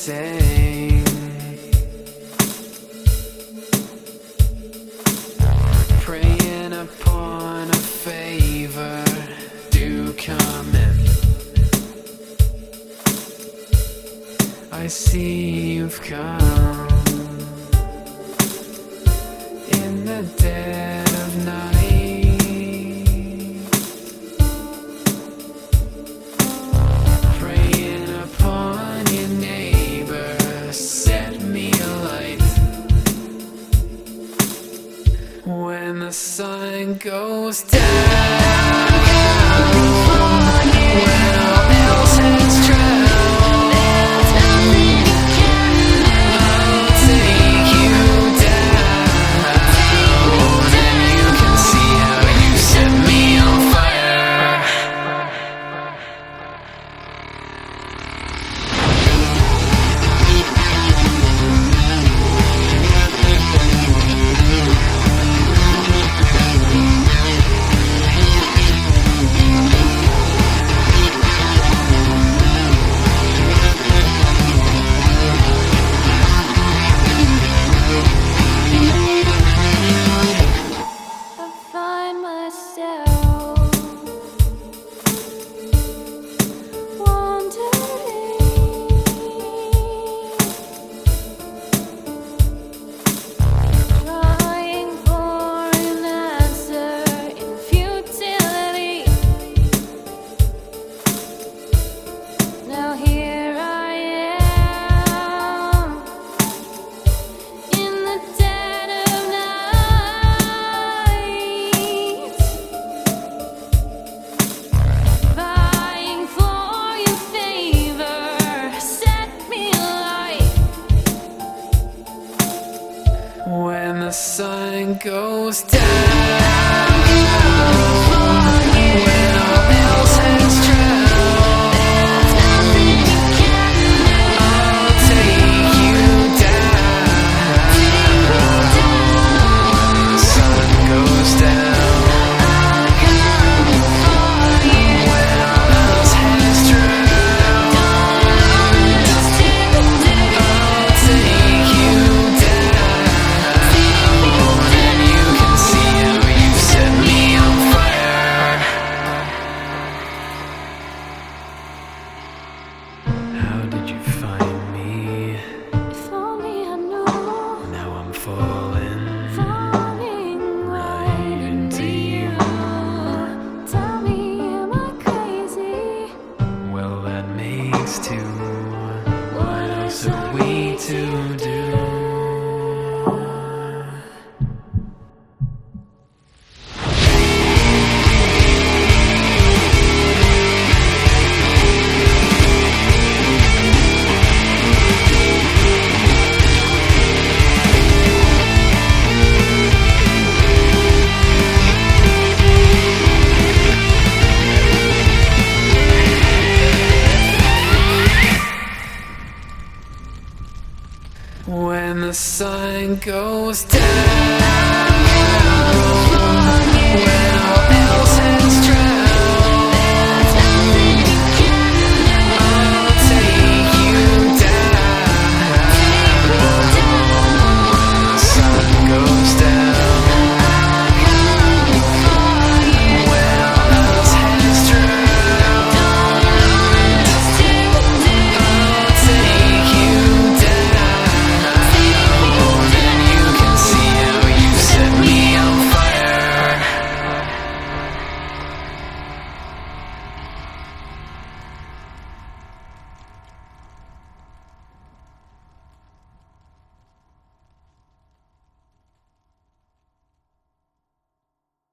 sing, praying upon a favor. Do come in. I see you've come in the dead of night. When the sun goes down, when all else has drowned, I'll take you down, and you can see how you set me on fire. When the sun goes down, when all else has drowned, I'll take you down. Sun goes down, when all else has drowned, I'll take you down. How did you find me? If only I knew. Now I'm falling Right into you. Tell me, am I crazy? well, that makes two. What else are we to do? When the sun goes down, when